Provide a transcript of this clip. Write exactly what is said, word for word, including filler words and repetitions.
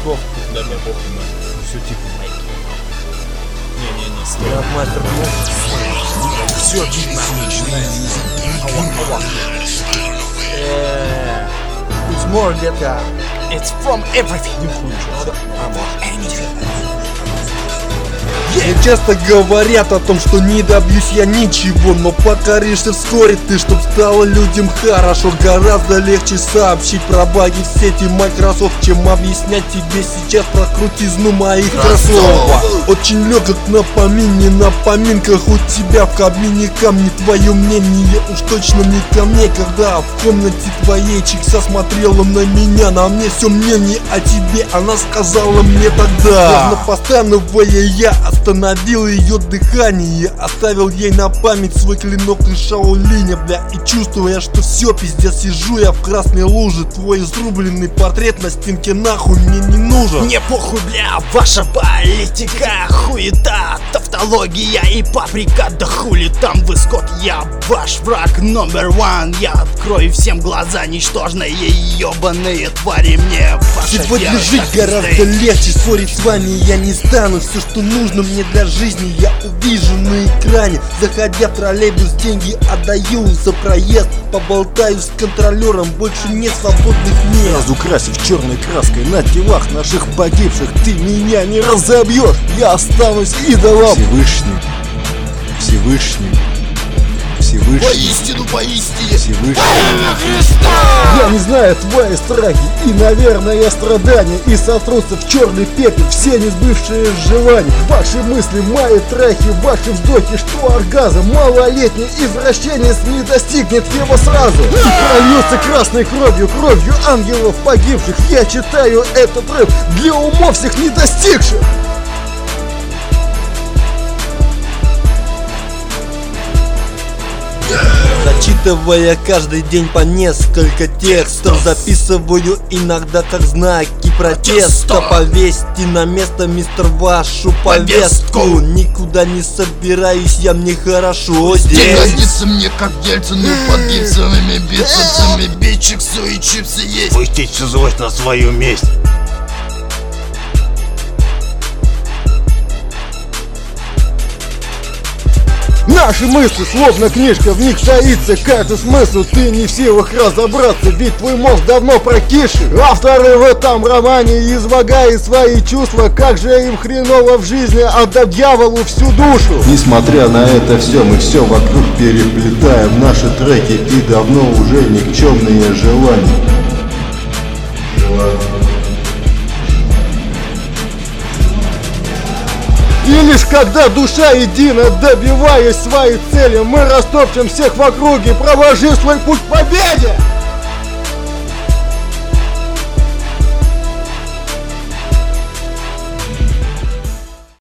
мужиков, да мне похуй, мать. Все тихо, майки. Не-не-не, стой. Мастер, Все видно, начинается. It's more, детка. It's from everything. Не хуй, что. Мне часто говорят о том, что не добьюсь я ничего, но покоришься вскоре ты, чтоб стало людям хорошо. Гораздо легче сообщить про баги в сети Microsoft, чем объяснять тебе сейчас про крутизну моих кроссовок. Очень легок на помине, на поминках у тебя в кабине камни. Твое мнение уж точно не ко мне, когда в комнате твоей чикса смотрела на меня. На мне все мнение о тебе она сказала мне тогда. Словно постановая я остановил ее дыхание, оставил ей на память свой клинок из Шаолиня, бля. И чувствуя, что все, пиздец, сижу я в красной луже. Твой изрубленный портрет на стенке нахуй мне не нужен. Мне похуй, бля, ваша политика, хуета, тавтология и паприка. Да хули там вы, скот, я ваш враг номер один. Я открою всем глаза, ничтожные ебаные твари. Мне ваша сегодня вера жить как гораздо стейк. легче, спорить с вами я не стану. Все, что нужно мне для жизни, я увижу на экране. Заходя в троллейбус, деньги отдаю за проезд. Поболтаю с контролером, больше нет свободных мест. Разукрасив черной краской на телах наших погибших, ты меня не разобьешь, я останусь идолом. Всевышний, Всевышний, Всевышний, Поистину, поистине Всевышний. Я не знаю твои страхи и, наверное, страдания, и сотрутся в черный пепел все несбывшие желания. Ваши мысли, мои трахи, ваши вздохи, что оргазм, малолетний извращенец не достигнет его сразу. И прольется красной кровью, кровью ангелов погибших. Я читаю этот рэп для умов всех не достигших. Зачитывая каждый день по несколько текстов, записываю иногда как знаки протеста. Повесьте на место, мистер, вашу повестку. Никуда не собираюсь я, мне хорошо здесь. Не годится мне как Ельцину под гипсовыми бицепсами. Бичиксу и чипсы есть. Пустить всю злость на свою месть. Наши мысли, словно книжка, в них таится каждый смысл. Ты не в силах разобраться, ведь твой мозг давно прокисший. Авторы в этом романе излагают свои чувства, как же им хреново в жизни, отдав дьяволу всю душу. Несмотря на это все, мы все вокруг переплетаем наши треки и давно уже никчемные желания. И лишь когда душа едина, добиваясь своей цели, мы растопчем всех в округе, проложив свой путь к победе!